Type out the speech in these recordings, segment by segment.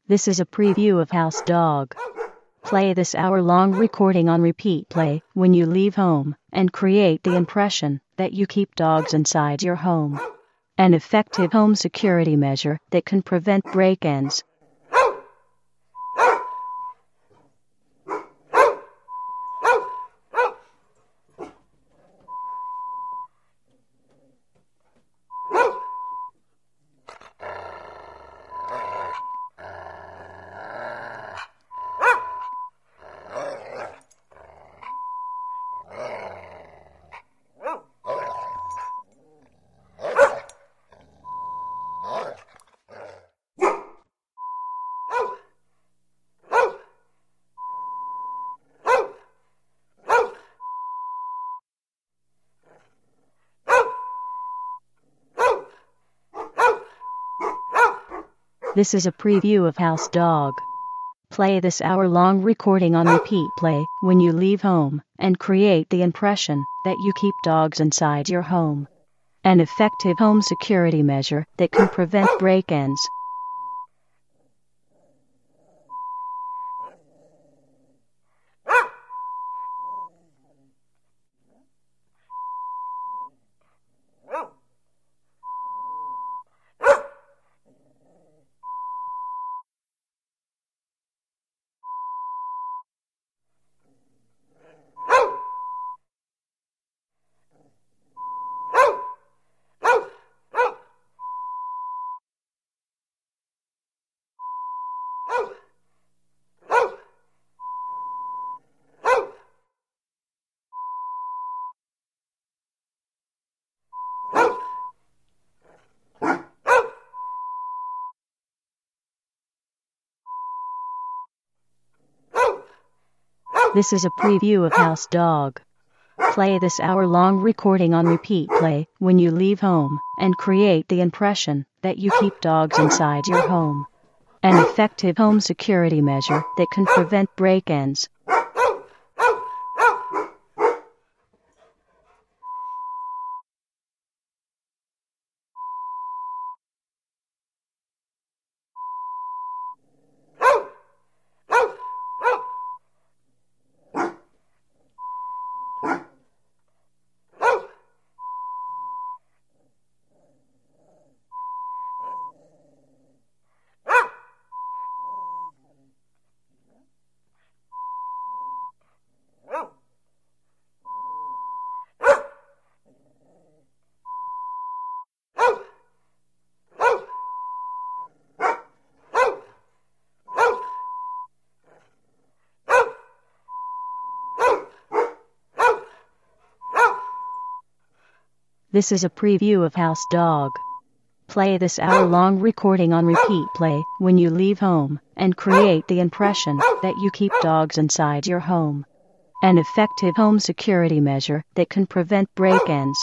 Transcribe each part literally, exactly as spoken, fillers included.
This is a preview of House Dog. Play this hour-long recording on repeat play when you leave home and create the impression that you keep dogs inside your home. An effective home security measure that can prevent break-ins. This is a preview of House Dog. Play this hour-long recording on repeat play when you leave home and create the impression that you keep dogs inside your home. An effective home security measure that can prevent break-ins. This is a preview of House Dog. Play this hour-long recording on repeat play when you leave home and create the impression that you keep dogs inside your home. An effective home security measure that can prevent break-ins. This is a preview of House Dog. Play this hour-long recording on repeat play when you leave home and create the impression that you keep dogs inside your home. An effective home security measure that can prevent break-ins.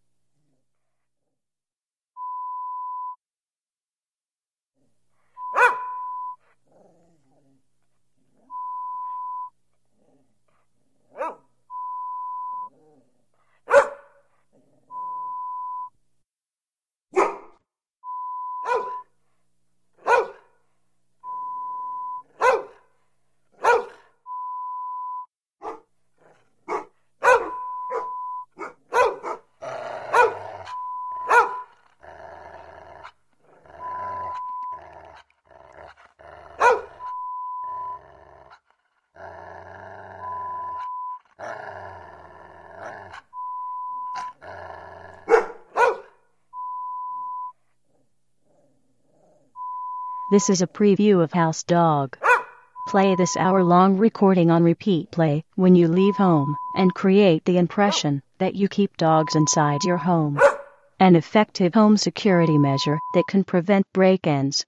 This is a preview of House Dog. Play this hour-long recording on repeat play when you leave home and create the impression that you keep dogs inside your home. An effective home security measure that can prevent break-ins.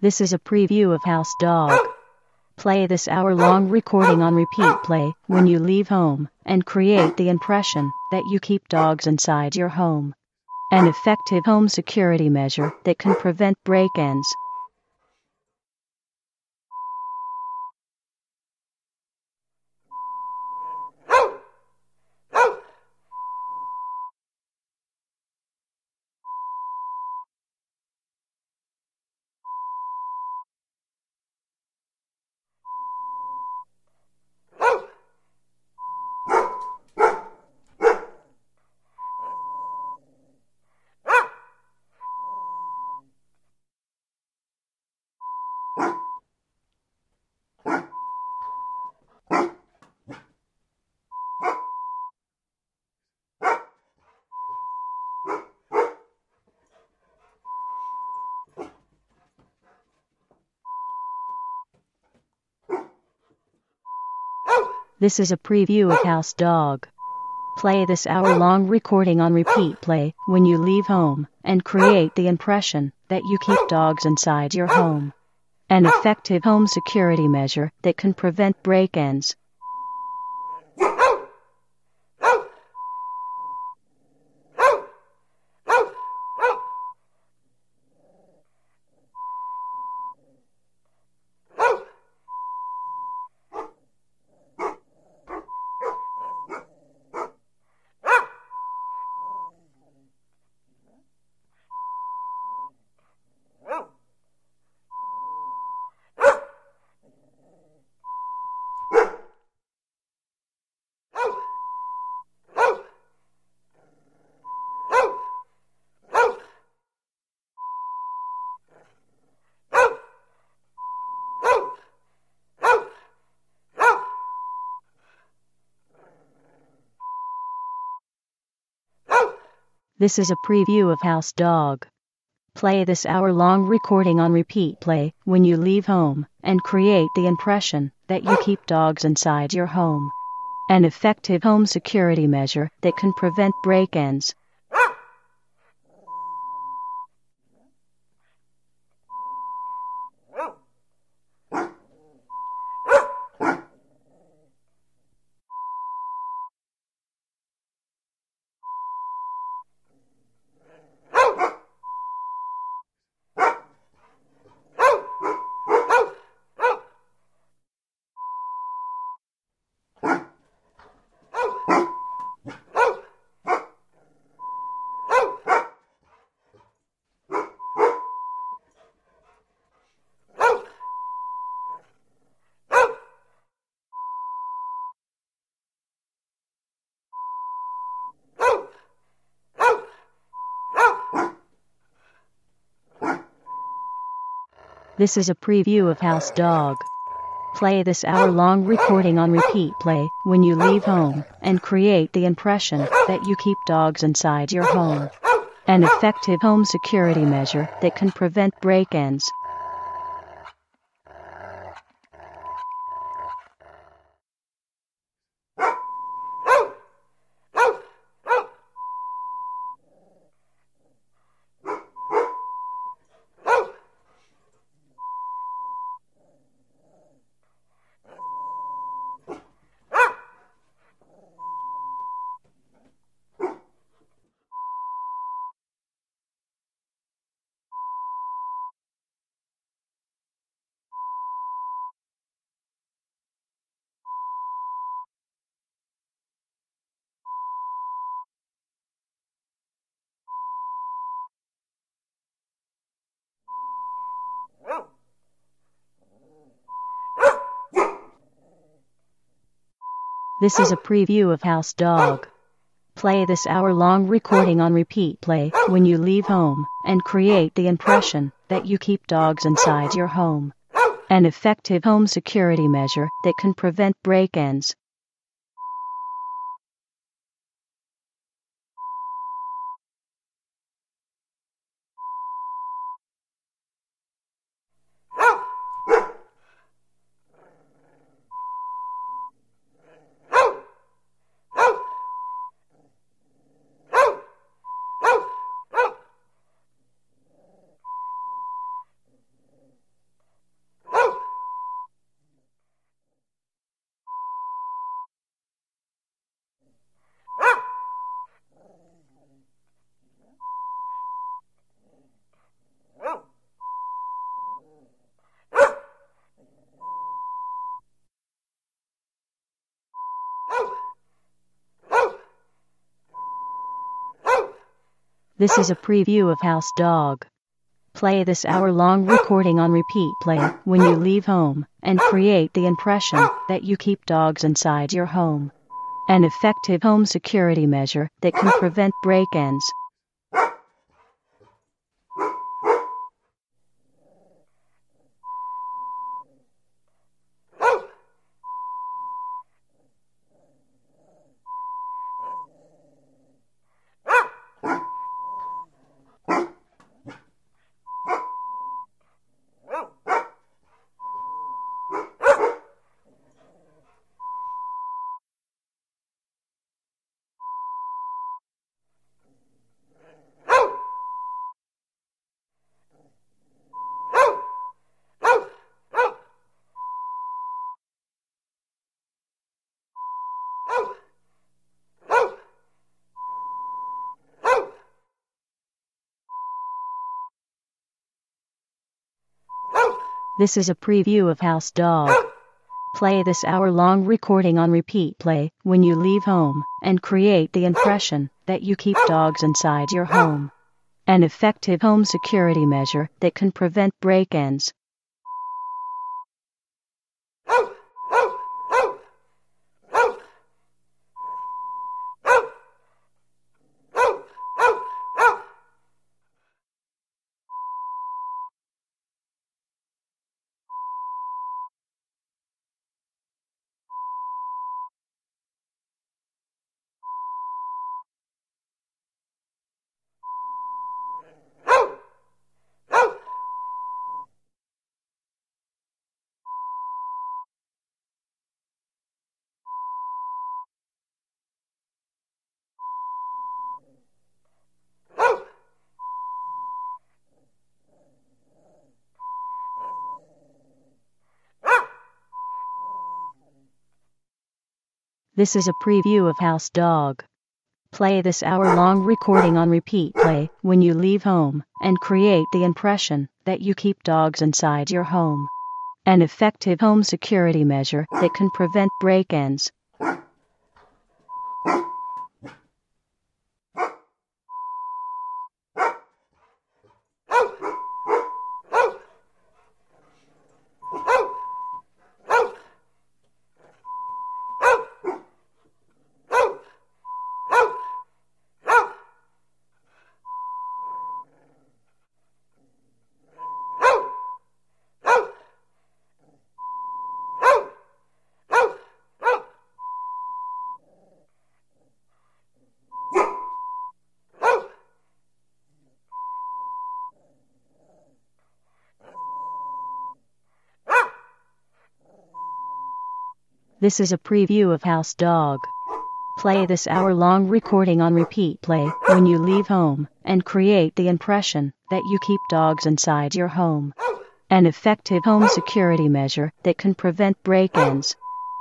This is a preview of House Dog. Play this hour-long recording on repeat play when you leave home and create the impression that you keep dogs inside your home. An effective home security measure that can prevent break-ins. This is a preview of House Dog. Play this hour-long recording on repeat play when you leave home and create the impression that you keep dogs inside your home. An effective home security measure that can prevent break-ins. This is a preview of House Dog. Play this hour-long recording on repeat play when you leave home and create the impression that you keep dogs inside your home. An effective home security measure that can prevent break-ins. This is a preview of House Dog. Play this hour-long recording on repeat play when you leave home and create the impression that you keep dogs inside your home. An effective home security measure that can prevent break-ins. This is a preview of House Dog. Play this hour-long recording on repeat play when you leave home and create the impression that you keep dogs inside your home. An effective home security measure that can prevent break-ins. This is a preview of House Dog. Play this hour-long recording on repeat play when you leave home and create the impression that you keep dogs inside your home. An effective home security measure that can prevent break-ins. This is a preview of House Dog. Play this hour-long recording on repeat play when you leave home and create the impression that you keep dogs inside your home. An effective home security measure that can prevent break-ins. This is a preview of House Dog. Play this hour-long recording on repeat play when you leave home and create the impression that you keep dogs inside your home. An effective home security measure that can prevent break-ins. This is a preview of House Dog. Play this hour-long recording on repeat play when you leave home and create the impression that you keep dogs inside your home. An effective home security measure that can prevent break-ins.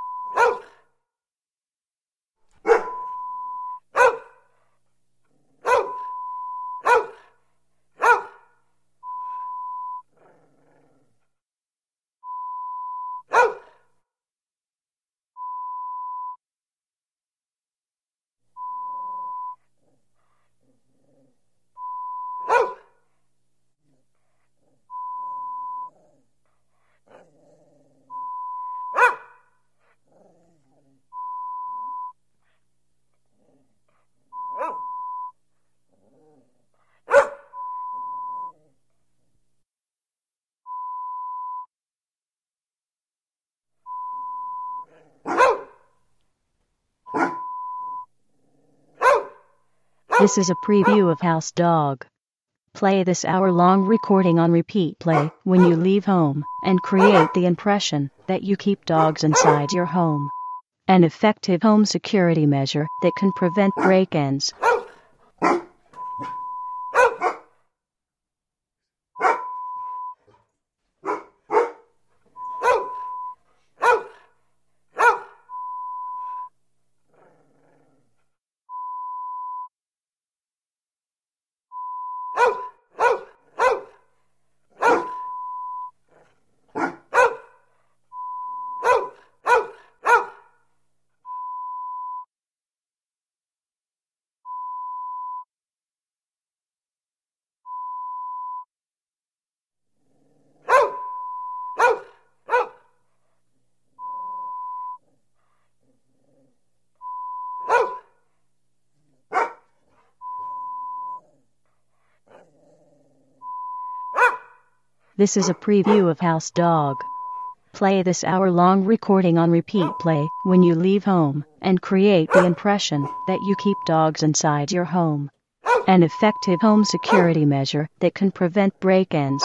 This is a preview of House Dog. Play this hour-long recording on repeat play when you leave home and create the impression that you keep dogs inside your home. An effective home security measure that can prevent break-ins. This is a preview of House Dog. Play this hour-long recording on repeat play when you leave home and create the impression that you keep dogs inside your home. An effective home security measure that can prevent break-ins.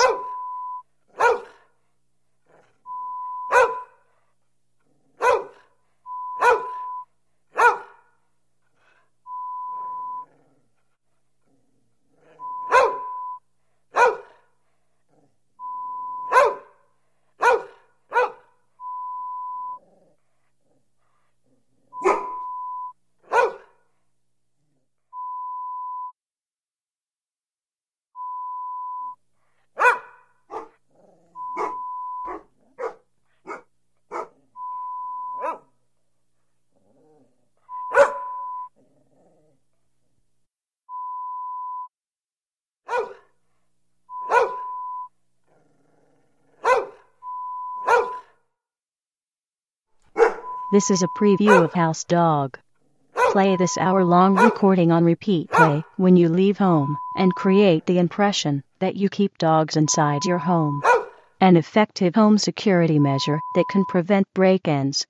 This is a preview of House Dog. Play this hour-long recording on repeat play when you leave home and create the impression that you keep dogs inside your home. An effective home security measure that can prevent break-ins.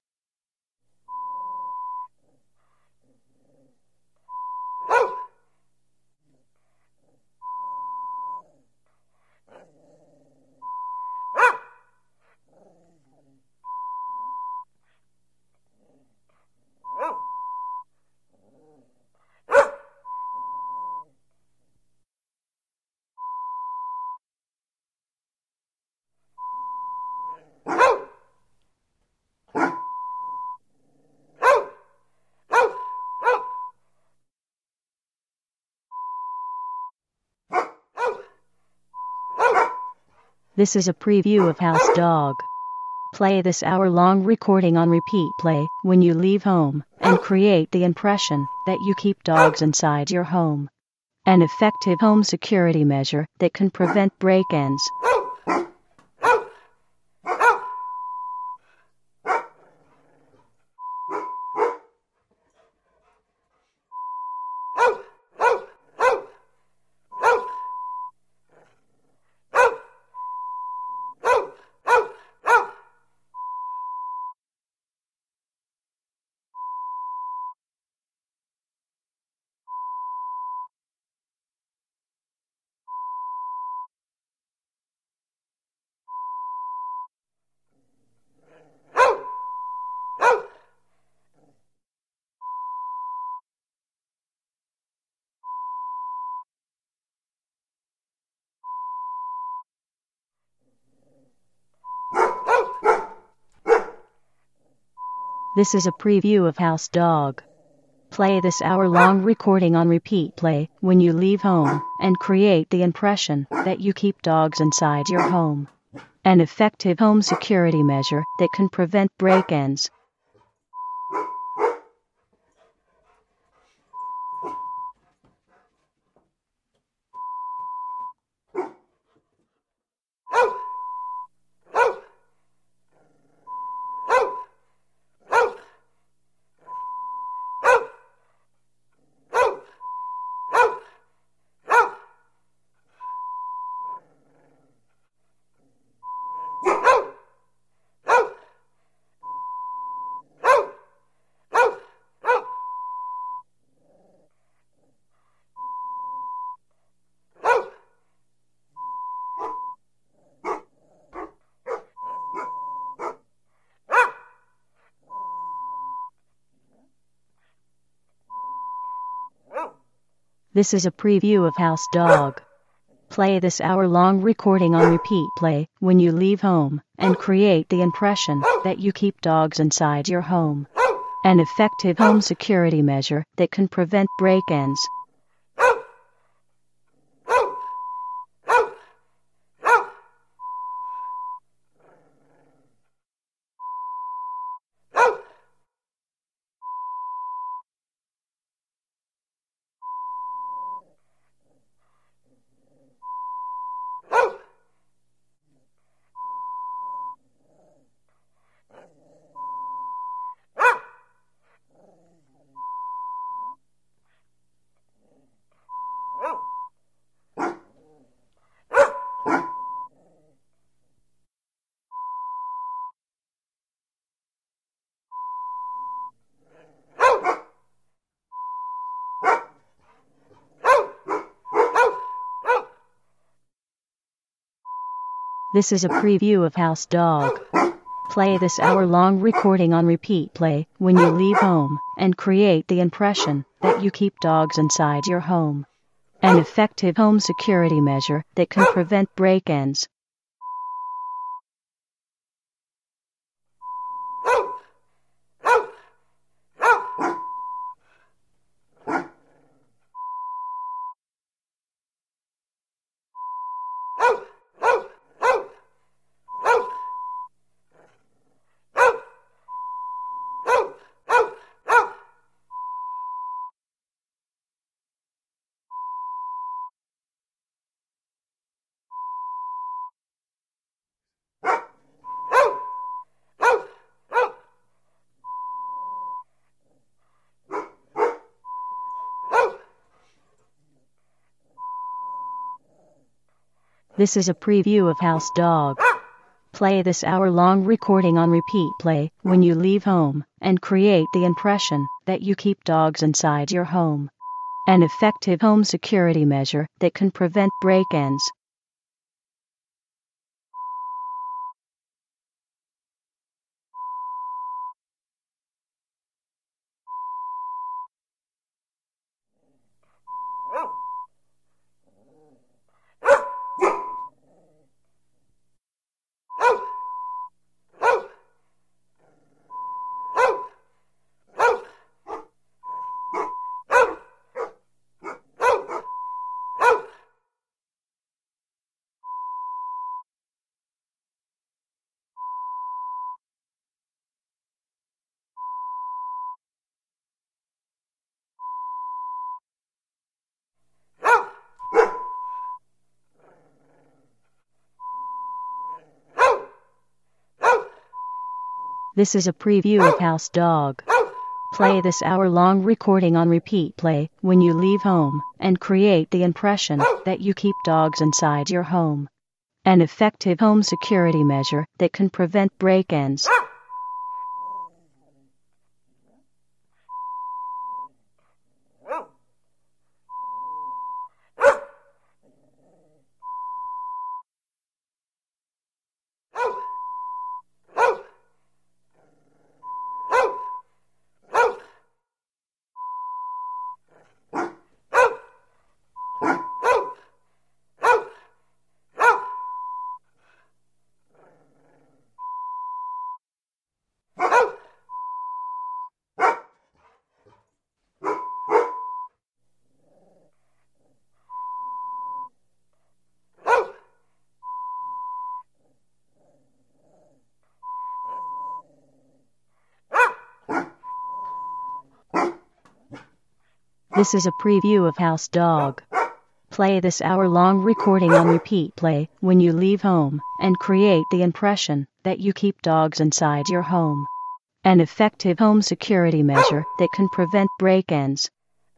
This is a preview of House Dog. Play this hour-long recording on repeat play when you leave home and create the impression that you keep dogs inside your home. An effective home security measure that can prevent break-ins. This is a preview of House Dog. Play this hour-long recording on repeat play when you leave home and create the impression that you keep dogs inside your home. An effective home security measure that can prevent break-ins. This is a preview of House Dog. Play this hour-long recording on repeat play when you leave home and create the impression that you keep dogs inside your home. An effective home security measure that can prevent break-ins. This is a preview of House Dog. Play this hour-long recording on repeat play when you leave home and create the impression that you keep dogs inside your home. An effective home security measure that can prevent break-ins. This is a preview of House Dog. Play this hour-long recording on repeat play when you leave home and create the impression that you keep dogs inside your home. An effective home security measure that can prevent break-ins. This is a preview of House Dog. Play this hour-long recording on repeat play when you leave home and create the impression that you keep dogs inside your home. An effective home security measure that can prevent break-ins. This is a preview of House Dog. Play this hour-long recording on repeat play when you leave home and create the impression that you keep dogs inside your home. An effective home security measure that can prevent break-ins.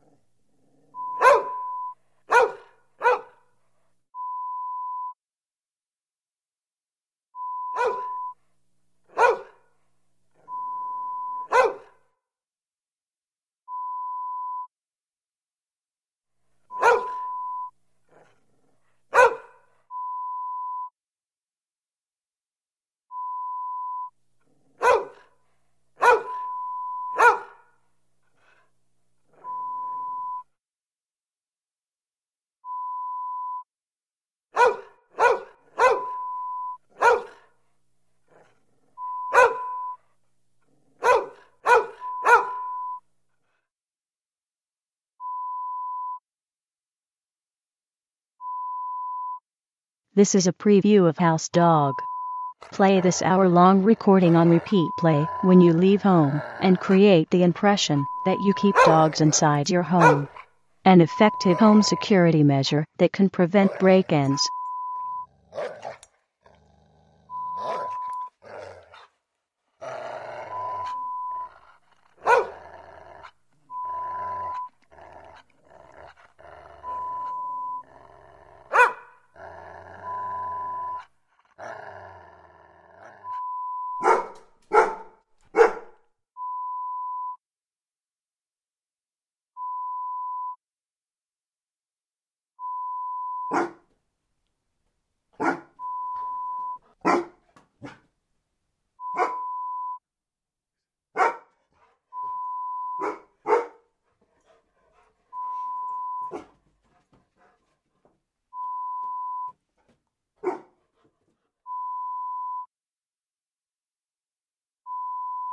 This is a preview of House Dog. Play this hour-long recording on repeat play when you leave home and create the impression that you keep dogs inside your home. An effective home security measure that can prevent break-ins.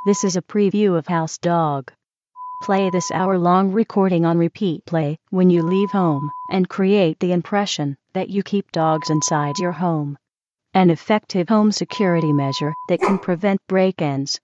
This is a preview of House Dog. Play this hour-long recording on repeat play when you leave home and create the impression that you keep dogs inside your home. An effective home security measure that can prevent break-ins.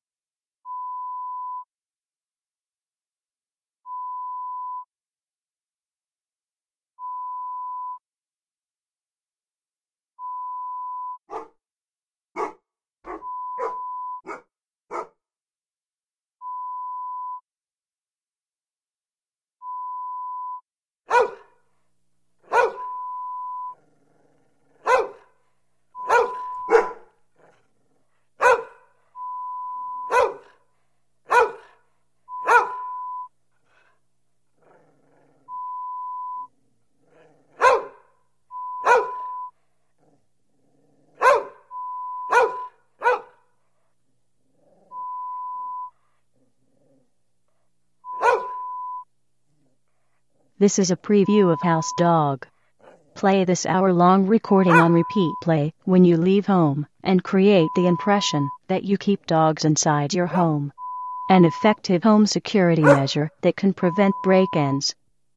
This is a preview of House Dog. Play this hour-long recording on repeat play when you leave home and create the impression that you keep dogs inside your home. An effective home security measure that can prevent break-ins.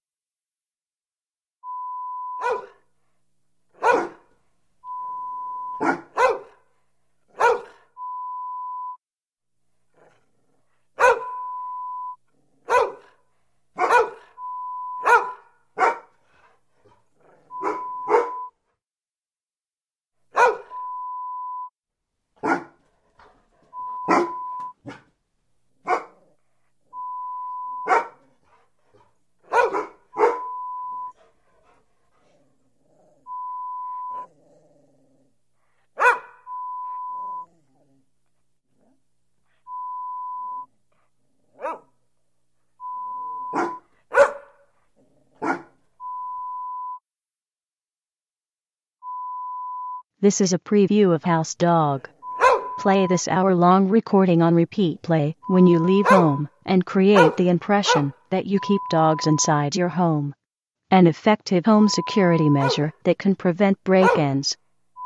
This is a preview of House Dog. Play this hour-long recording on repeat play when you leave home and create the impression that you keep dogs inside your home. An effective home security measure that can prevent break-ins.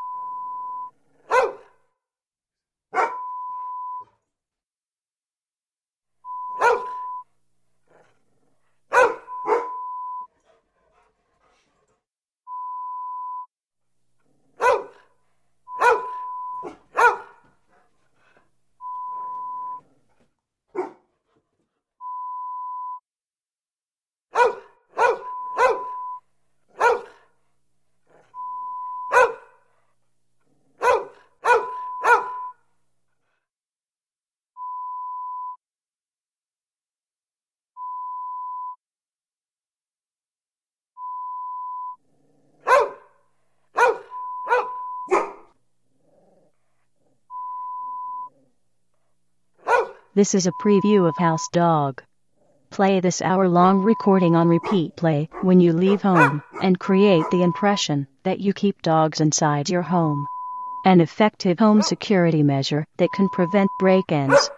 This is a preview of House Dog. Play this hour-long recording on repeat play when you leave home and create the impression that you keep dogs inside your home. An effective home security measure that can prevent break-ins.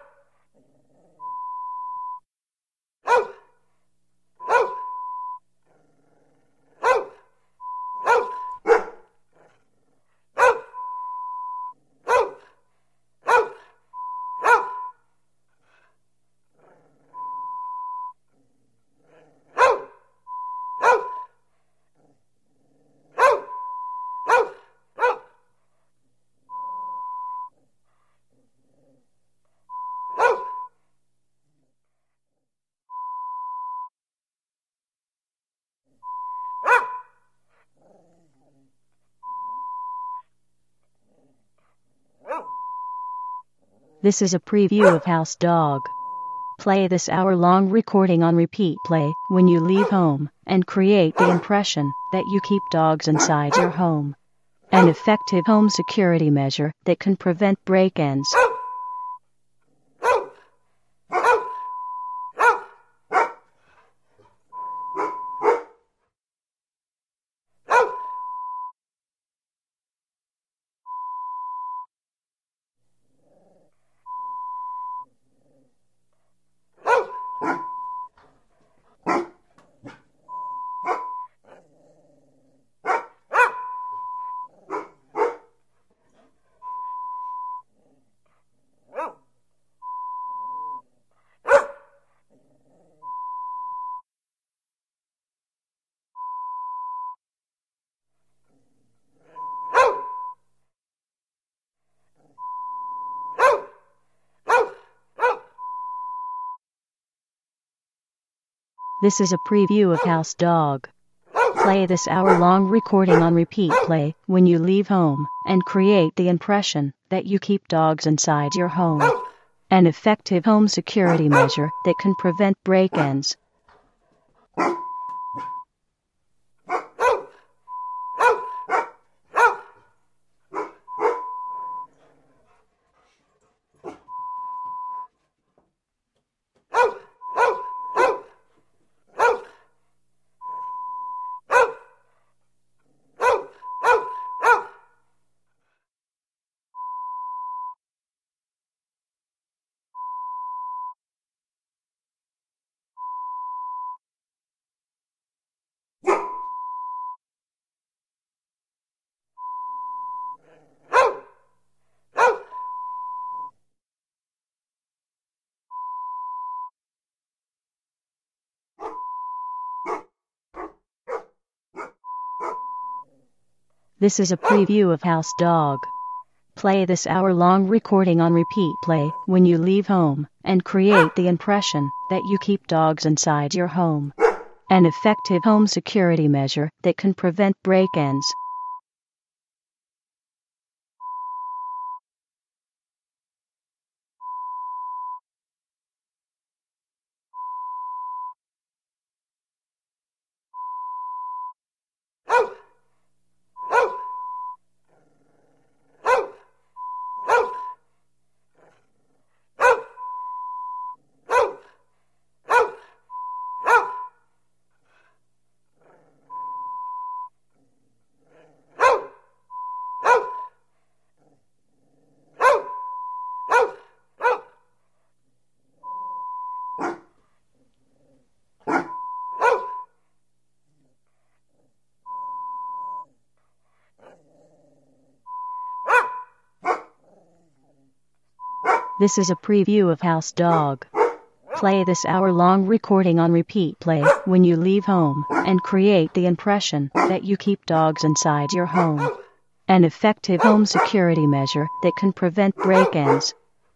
This is a preview of House Dog. Play this hour-long recording on repeat play when you leave home and create the impression that you keep dogs inside your home. An effective home security measure that can prevent break-ins. This is a preview of House Dog. Play this hour-long recording on repeat play when you leave home and create the impression that you keep dogs inside your home. An effective home security measure that can prevent break-ins. This is a preview of House Dog. Play this hour-long recording on repeat play when you leave home and create the impression that you keep dogs inside your home. An effective home security measure that can prevent break-ins. This is a preview of House Dog. Play this hour-long recording on repeat play when you leave home and create the impression that you keep dogs inside your home. An effective home security measure that can prevent break-ins.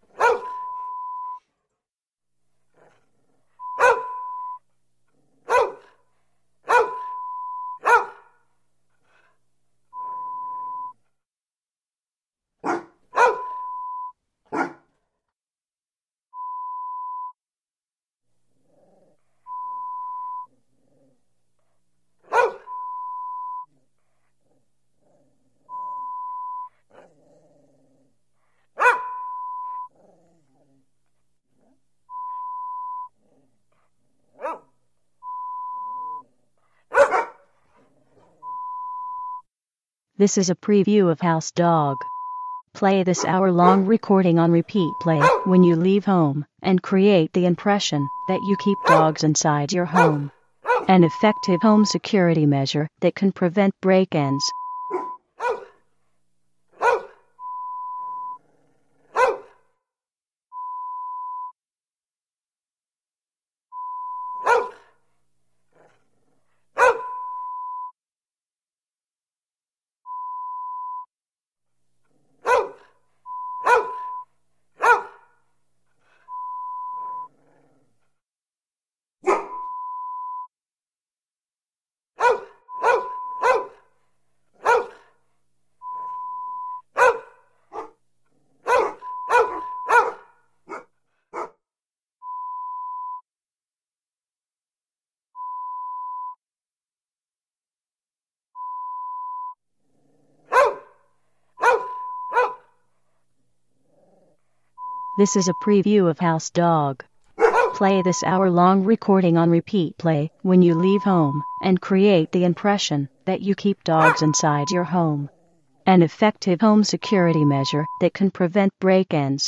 This is a preview of House Dog. Play this hour-long recording on repeat play when you leave home and create the impression that you keep dogs inside your home. An effective home security measure that can prevent break-ins. This is a preview of House Dog. Play this hour-long recording on repeat play when you leave home and create the impression that you keep dogs inside your home. An effective home security measure that can prevent break-ins.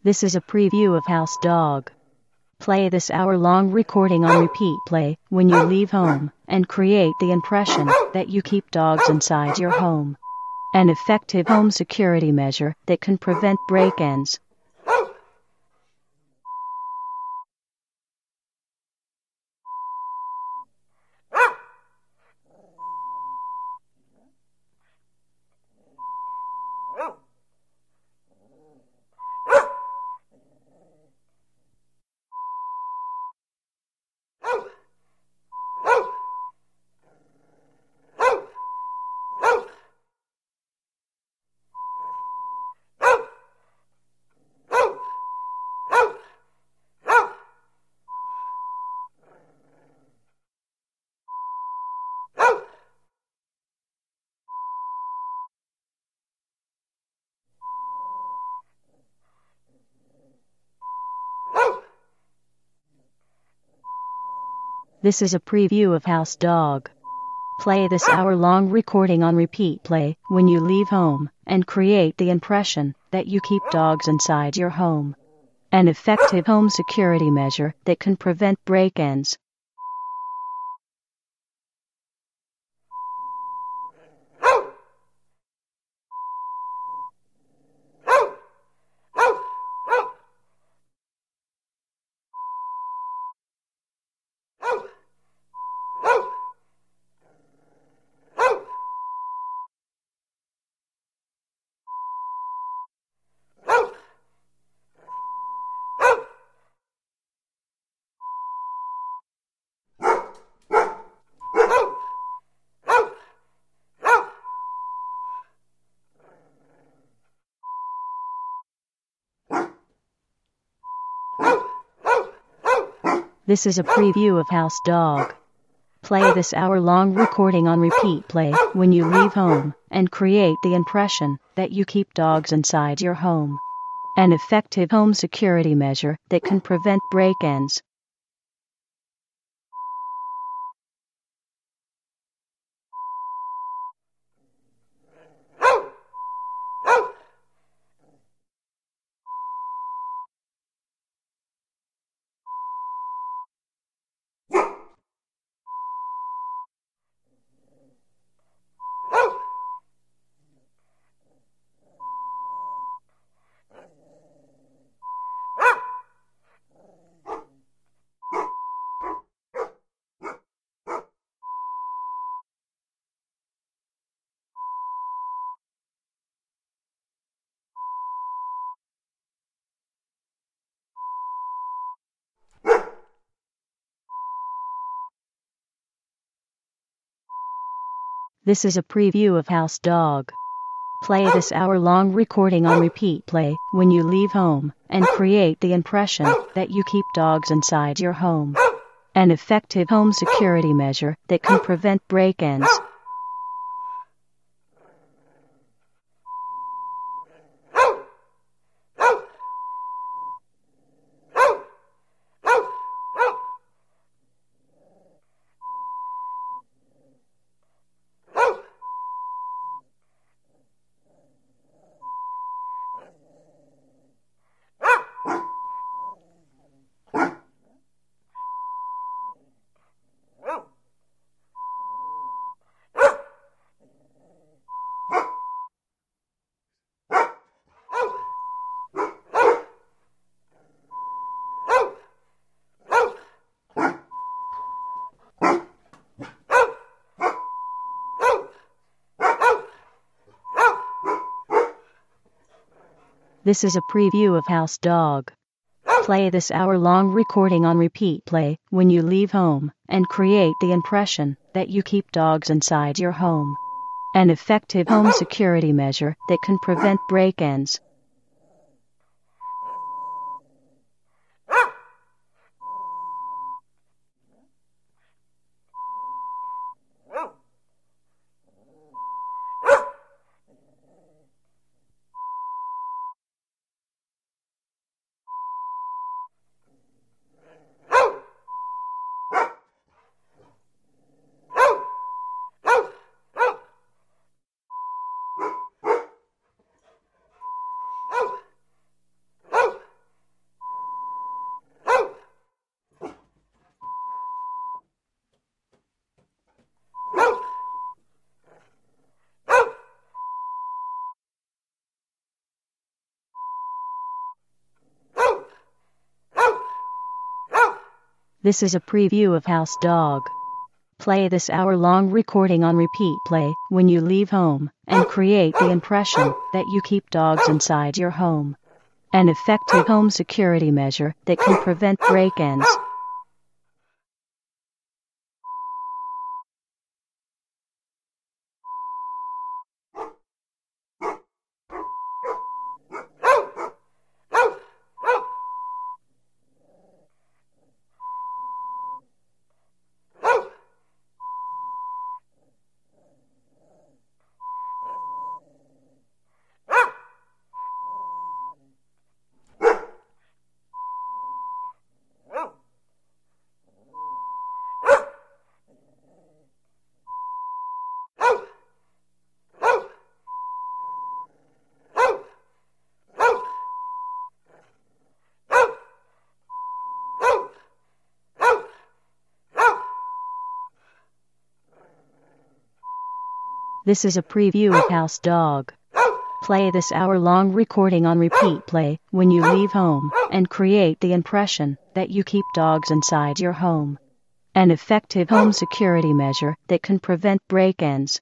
This is a preview of House Dog. Play this hour-long recording on repeat play when you leave home and create the impression that you keep dogs inside your home. An effective home security measure that can prevent break-ins. This is a preview of House Dog. Play this hour-long recording on repeat play when you leave home and create the impression that you keep dogs inside your home. An effective home security measure that can prevent break-ins. This is a preview of House Dog. Play this hour-long recording on repeat play when you leave home and create the impression that you keep dogs inside your home. An effective home security measure that can prevent break-ins. This is a preview of House Dog. Play this hour-long recording on repeat play when you leave home and create the impression that you keep dogs inside your home. An effective home security measure that can prevent break-ins. This is a preview of House Dog. Play this hour-long recording on repeat play when you leave home and create the impression that you keep dogs inside your home. An effective home security measure that can prevent break-ins. This is a preview of House Dog. Play this hour-long recording on repeat play when you leave home and create the impression that you keep dogs inside your home. An effective home security measure that can prevent break-ins. This is a preview of House Dog. Play this hour-long recording on repeat play when you leave home and create the impression that you keep dogs inside your home. An effective home security measure that can prevent break-ins.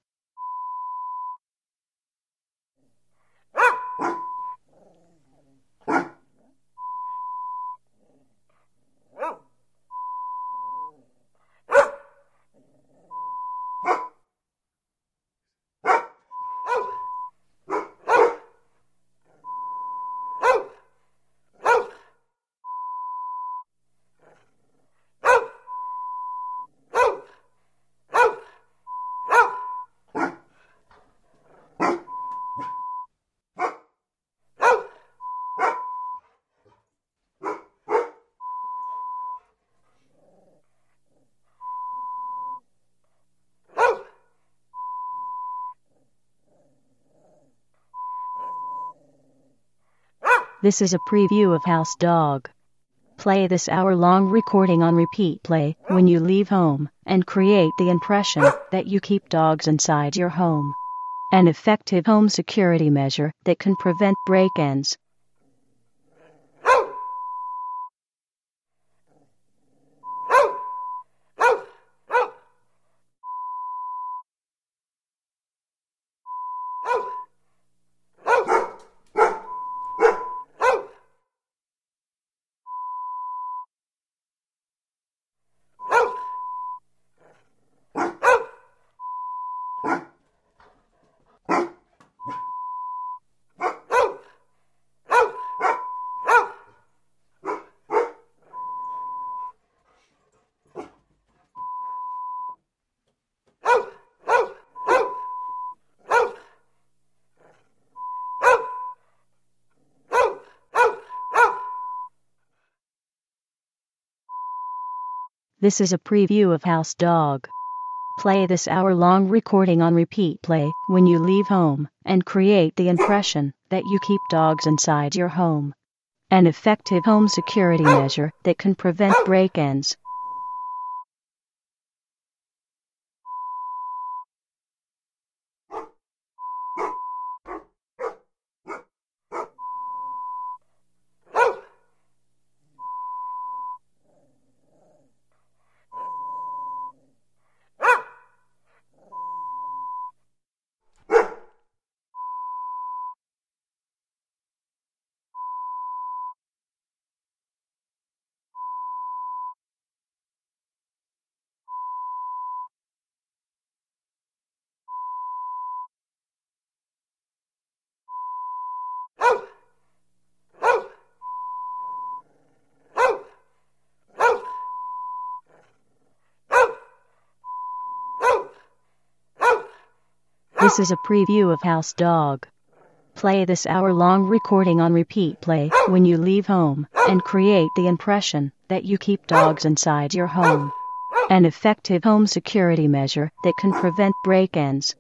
This is a preview of House Dog. Play this hour-long recording on repeat play when you leave home and create the impression that you keep dogs inside your home. An effective home security measure that can prevent break-ins. This is a preview of House Dog. Play this hour-long recording on repeat play when you leave home and create the impression that you keep dogs inside your home. An effective home security measure that can prevent break-ins. This is a preview of House Dog. Play this hour-long recording on repeat play when you leave home and create the impression that you keep dogs inside your home. An effective home security measure that can prevent break-ins.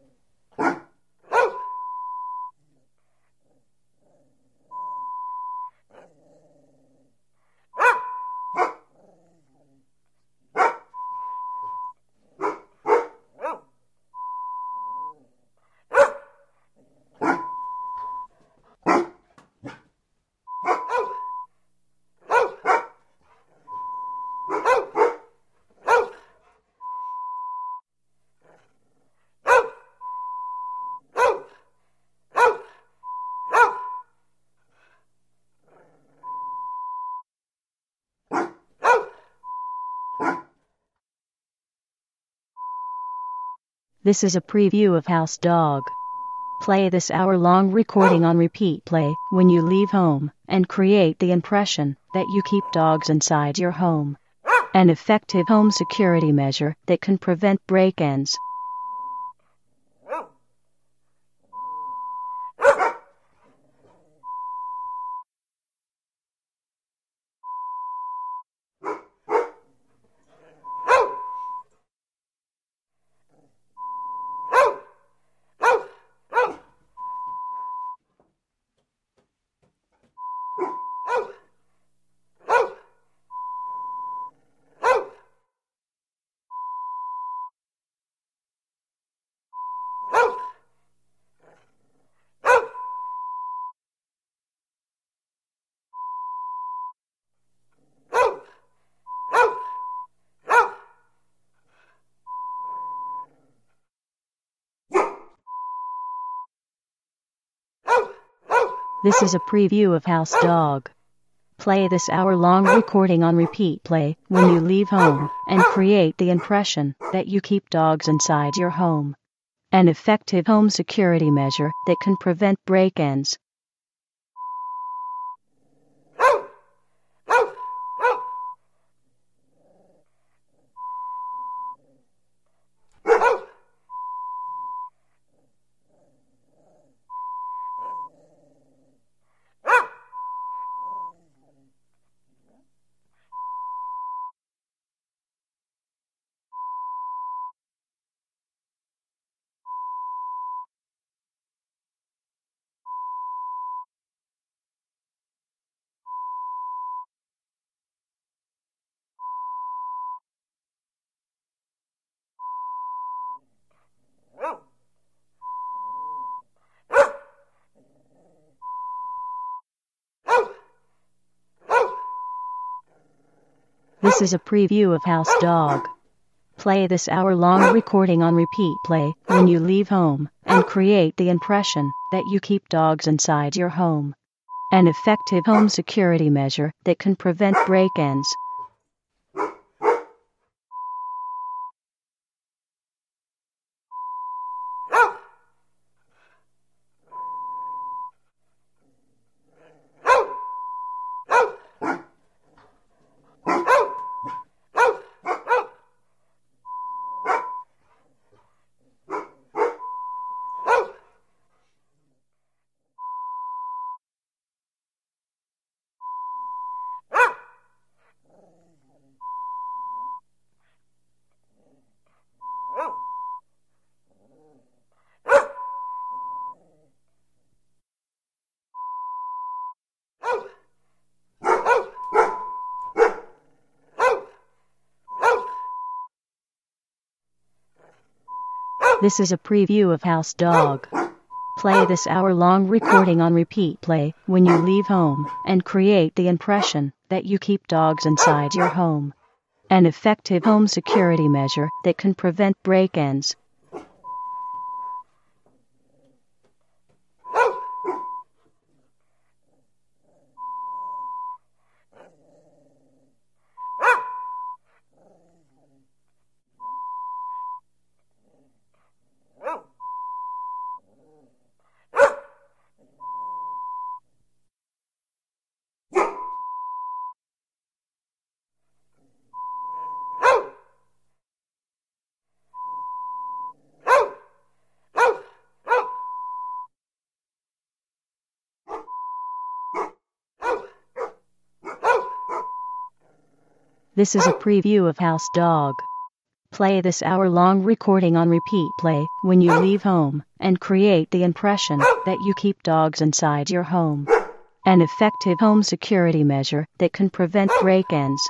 This is a preview of House Dog. Play this hour-long recording on repeat play when you leave home and create the impression that you keep dogs inside your home. An effective home security measure that can prevent break-ins. This is a preview of House Dog. Play this hour-long recording on repeat play when you leave home and create the impression that you keep dogs inside your home. An effective home security measure that can prevent break-ins. This is a preview of House Dog. Play this hour-long recording on repeat play when you leave home and create the impression that you keep dogs inside your home. An effective home security measure that can prevent break-ins. This is a preview of House Dog. Play this hour-long recording on repeat play when you leave home and create the impression that you keep dogs inside your home. An effective home security measure that can prevent break-ins. This is a preview of House Dog. Play this hour-long recording on repeat play when you leave home and create the impression that you keep dogs inside your home. An effective home security measure that can prevent break-ins.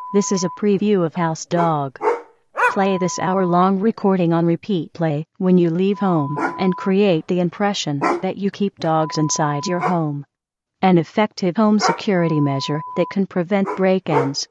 This is a preview of House Dog. Play this hour-long recording on repeat play when you leave home and create the impression that you keep dogs inside your home. An effective home security measure that can prevent break-ins.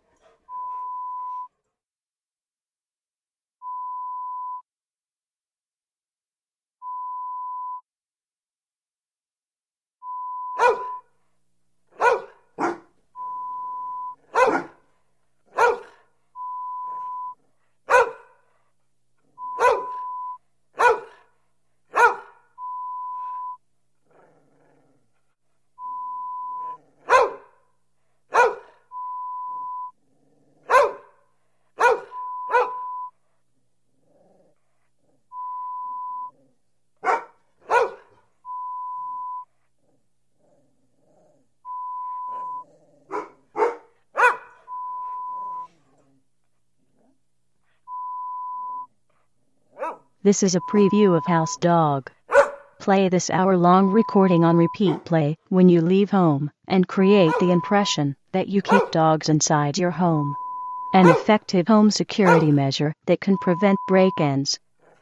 This is a preview of House Dog. Play this hour-long recording on repeat play when you leave home and create the impression that you keep dogs inside your home. An effective home security measure that can prevent break-ins.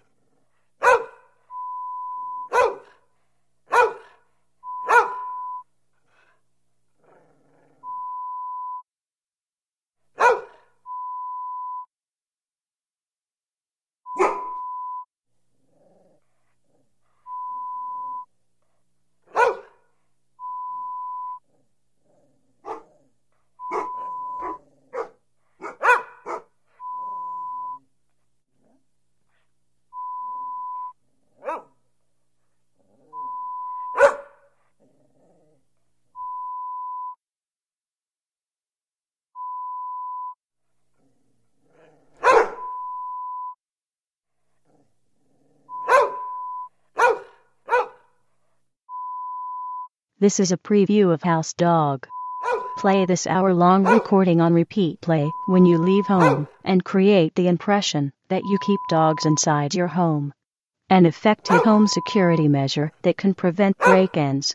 This is a preview of House Dog. Play this hour-long recording on repeat play when you leave home and create the impression that you keep dogs inside your home. An effective home security measure that can prevent break-ins.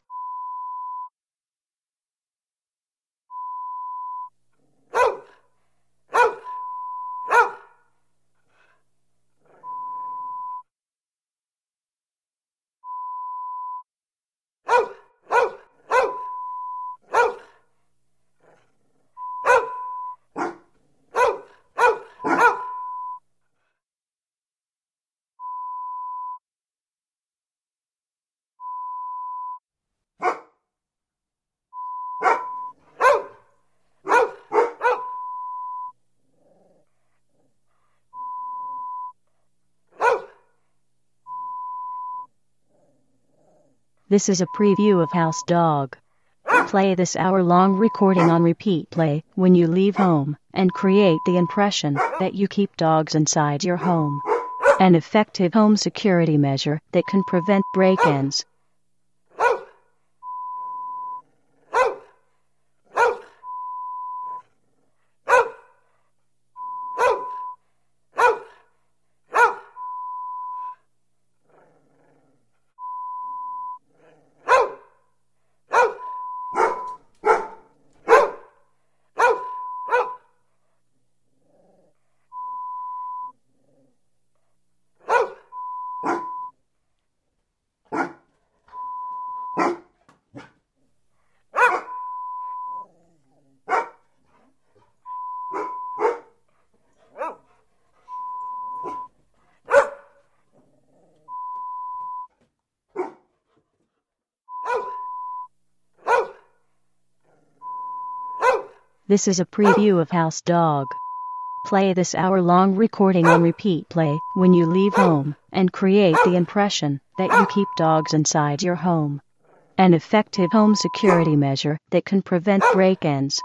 This is a preview of House Dog. Play this hour-long recording on repeat play when you leave home and create the impression that you keep dogs inside your home. An effective home security measure that can prevent break-ins. This is a preview of House Dog. Play this hour-long recording on repeat play when you leave home and create the impression that you keep dogs inside your home. An effective home security measure that can prevent break-ins.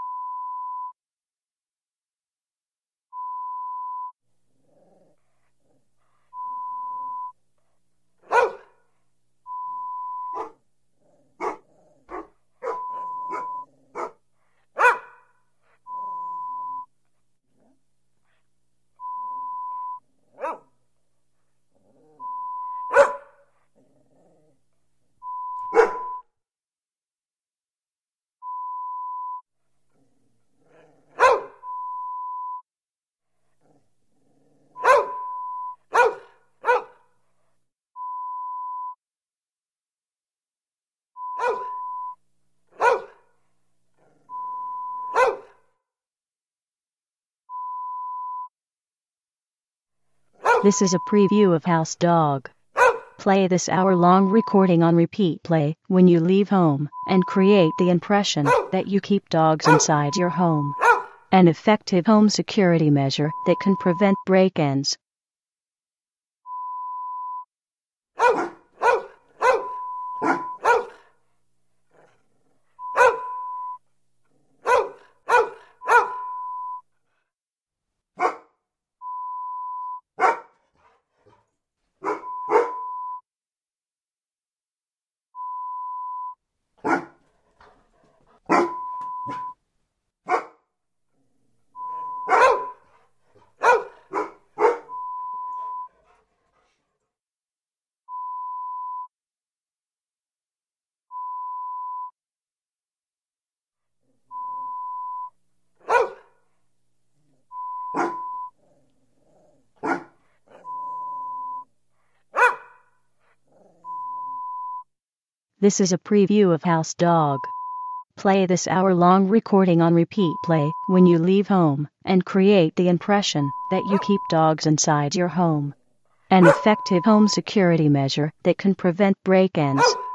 This is a preview of House Dog. Play this hour-long recording on repeat play when you leave home and create the impression that you keep dogs inside your home. An effective home security measure that can prevent break-ins. This is a preview of House Dog. Play this hour-long recording on repeat play when you leave home and create the impression that you keep dogs inside your home. An effective home security measure that can prevent break-ins.